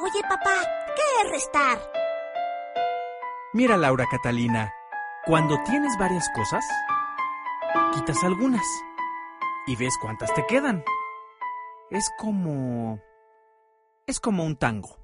Oye, papá, ¿qué es restar? Mira, Laura Catalina, cuando tienes varias cosas, quitas algunas y ves cuántas te quedan. Es como un tango.